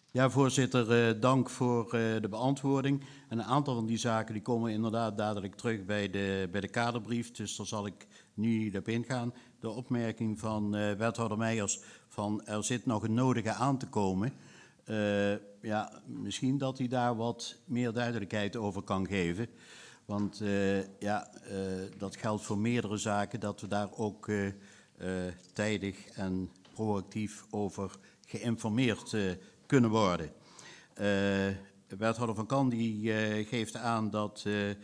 Ja, voorzitter, dank voor de beantwoording. En een aantal van die zaken die komen inderdaad dadelijk terug bij de kaderbrief, dus daar zal ik nu niet op ingaan. De opmerking van wethouder Meijers van er zit nog een nodige aan te komen. Ja, misschien dat hij daar wat meer duidelijkheid over kan geven. Want dat geldt voor meerdere zaken, dat we daar ook tijdig en proactief over geïnformeerd kunnen worden. Wethouder Van Kan die geeft aan dat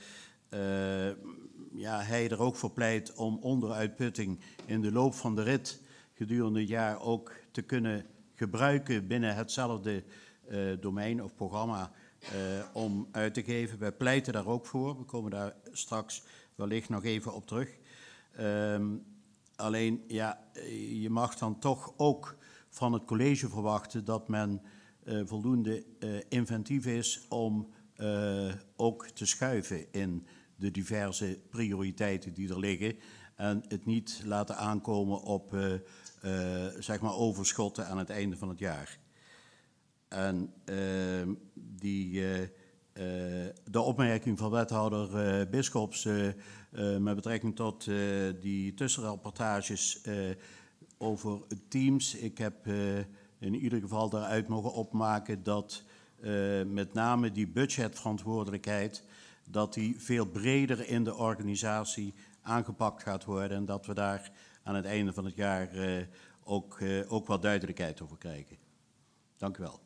hij er ook voor pleit om onderuitputting in de loop van de rit gedurende het jaar ook te kunnen gebruiken binnen hetzelfde domein of programma om uit te geven. Wij pleiten daar ook voor. We komen daar straks wellicht nog even op terug. Alleen, ja, je mag dan toch ook van het college verwachten dat men voldoende inventief is om ook te schuiven in de diverse prioriteiten die er liggen. En het niet laten aankomen op zeg maar overschotten aan het einde van het jaar. En de opmerking van wethouder Bisschops met betrekking tot die tussenrapportages over teams. Ik heb in ieder geval daaruit mogen opmaken dat met name die budgetverantwoordelijkheid, dat die veel breder in de organisatie aangepakt gaat worden en dat we daar aan het einde van het jaar ook wat duidelijkheid over krijgen. Dank u wel.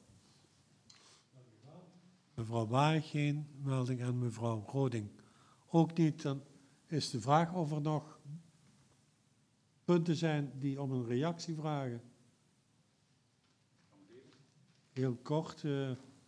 Mevrouw Baag, geen melding, en mevrouw Roding ook niet. Dan is de vraag of er nog punten zijn die om een reactie vragen. Heel kort,